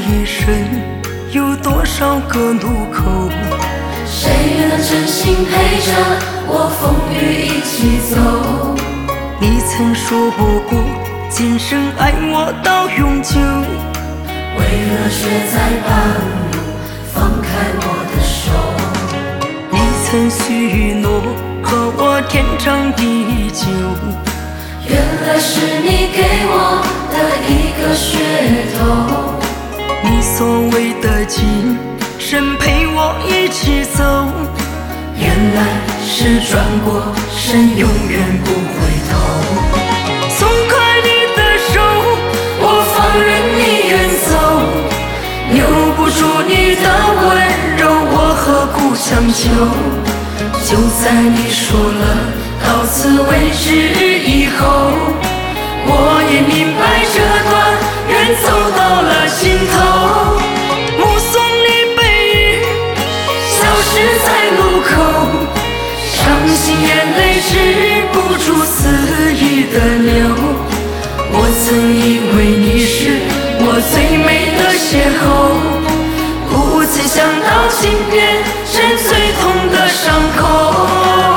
一生有多少个路口？ 谁能真心陪着我风雨一起走？ 你曾说过今生爱我到永久， 为何却在半路放开我的手？ 你曾许诺和我天长地久， 原来是你给我的一个噱头。 你所谓的今生陪我一起走， 原来是转过身永远不回头。 松开你的手， 我放任你远走，留不住你的温柔，我何苦强求？就在你说了到此为止以后，我也明白这段缘走到了尽头。 目送你背影消失在路口，伤心眼泪止不住肆意的流。我曾以为你是我最美的邂逅，不曾想到竟变成最痛的伤口。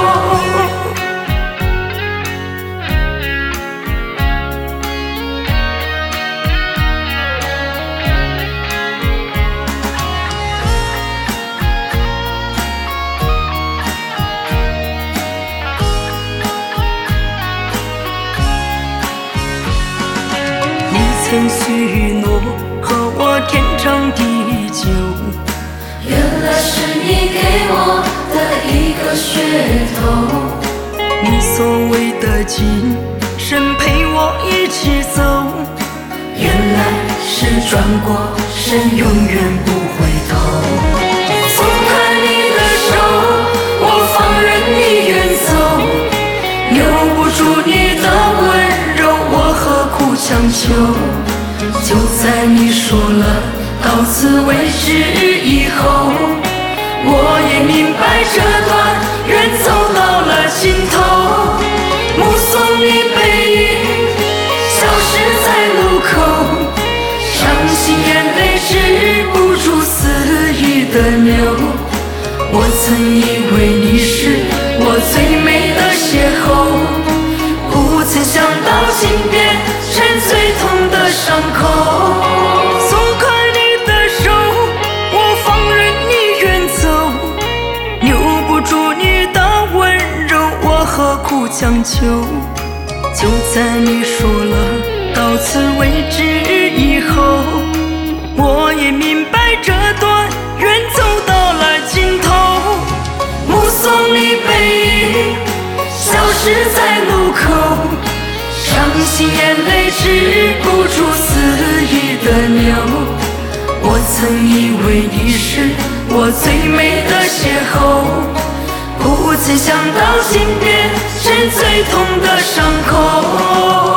曾许诺和我天长地久， 原来是你给我的一个噱头。 你所谓的今生陪我一起走， 原来是转过身永远不回头。松开你的手，我放任你远走，留不住你的温柔，我何苦强求？就在你说了到此为止以后，我也明白这段缘走到了尽头。目送你背影消失在路口，伤心眼泪止不住肆意的流。我曾以为你是我最美的邂逅，不曾想到竟变成最痛的伤口。 松开你的手，我放任你远走，留不住你的温柔，我何苦强求？就在你说了到此为止以后，我也明白这段缘走到了尽头。 目送你背影消失在路口，伤心眼泪止不住肆意的流。我曾以为你是我最美的邂逅，不曾想到竟变成最痛的伤口。